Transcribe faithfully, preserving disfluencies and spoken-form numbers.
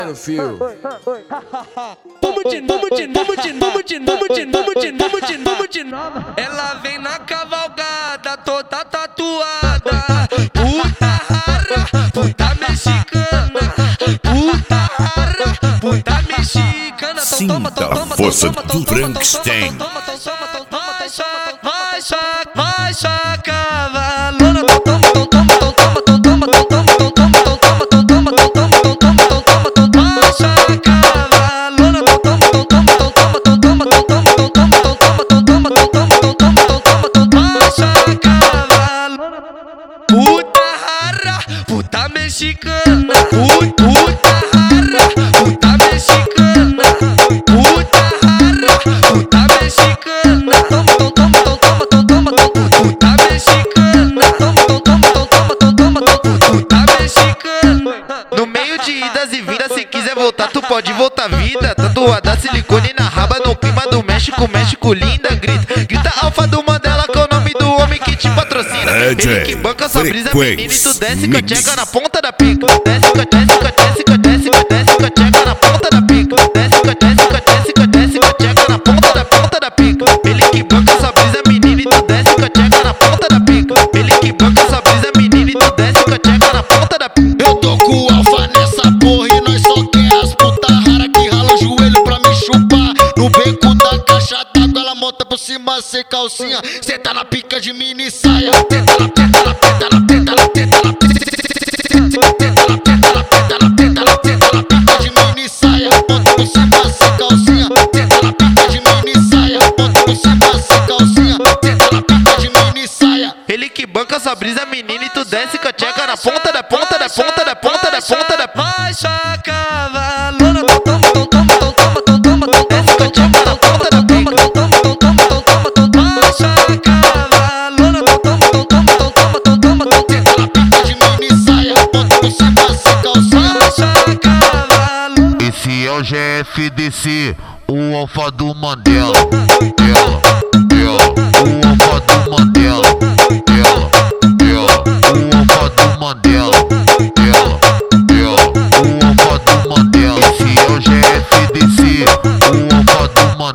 no fio. Vamos de novo, vamos de novo, de novo, de novo, de novo, de novo, de novo, de novo. Ela vem na cavalgada, toda tatuada. Puta rara, puta mexicana. Puta rara, puta mexicana. Sinta a força do Frankenstein. Vai, só, vai, só, cavalona. Toma, toma, toma, toma, toma, toma, toma, toma, toma, toma, toma, toma, toma, toma, vai, só, cavalona. Toma, toma, toma, toma, toma, toma, toma, toma, vai, só, cavalona. Puta rara, puta mexicana. Puta rara, puta mexicana. Puta rara, puta mexicana. Toma, toma, toma, toma, toma, puta mexicana. Toma, toma, toma, toma, puta mexicana. No meio de idas e vindas, se quiser voltar, tu pode voltar vida. Tatuada silicone na raba, no clima do México, México linda, grita. Grita Alfa do Mandela, que é o nome do homem que te patrocina. Ele que banca sua brisa, menino, e tu desce com a tcheca na ponta da pica. Desce com a desce com a desce com a desce com a desce com a tcheca na ponta da pica. Desce com a desce com a desce com a desce com a tcheca na ponta da ponta da pica. Ele que banca sua brisa, menino, e tu desce com a tcheca na ponta da pica. Ele que banca sua brisa, menino, e tu desce com a tcheca na ponta da pica. Eu tô com o Alfa nessa porra e nós só quer as puta rara que rala o joelho pra me chupar. No beco da caixa d'água ela monta por cima sem calcinha. Senta na pica de mini saia. Tenta na tenta na tenta na tenta na tenta na tenta na tenta na tenta na tenta na tenta na pica de mini saia. Monta por cima sem calcinha. Tenta na pica de mini saia. Monta por cima sem calcinha. Tenta na pica de mini saia. Ele que banca sua brisa, menina, e tu desce com a tcheca na ponta da ponta da ponta da ponta da ponta da ponta. Vai, só, cavalona. Toma, toma, toma, toma, toma, toma, desce com a tcheca na ponta da pica. Toma, toma, toma, toma, vai, só, cavalona. Toma, toma, toma, toma, toma, Tenta na pica de mini saia. Monta por cima sem calcinha. vai, só, cavalona. Esse é o G F D C, o Alfa do Mandela. Ela.